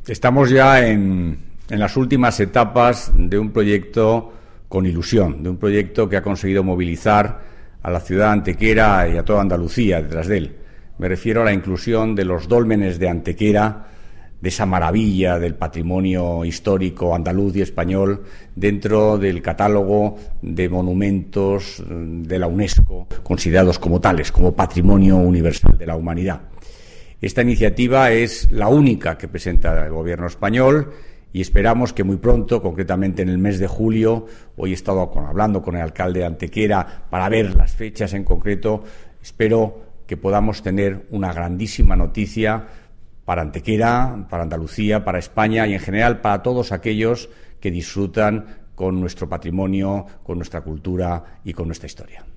Estamos ya en las últimas etapas de un proyecto con ilusión, de un proyecto que ha conseguido movilizar a la ciudad de Antequera y a toda Andalucía detrás de él. Me refiero a la inclusión de los dólmenes de Antequera, de esa maravilla del patrimonio histórico andaluz y español, dentro del catálogo de monumentos de la UNESCO, considerados como tales, como patrimonio universal de la humanidad. Esta iniciativa es la única que presenta el Gobierno español y esperamos que muy pronto, concretamente en el mes de julio, hoy he estado hablando con el alcalde de Antequera para ver las fechas en concreto, espero que podamos tener una grandísima noticia para Antequera, para Andalucía, para España y en general para todos aquellos que disfrutan con nuestro patrimonio, con nuestra cultura y con nuestra historia.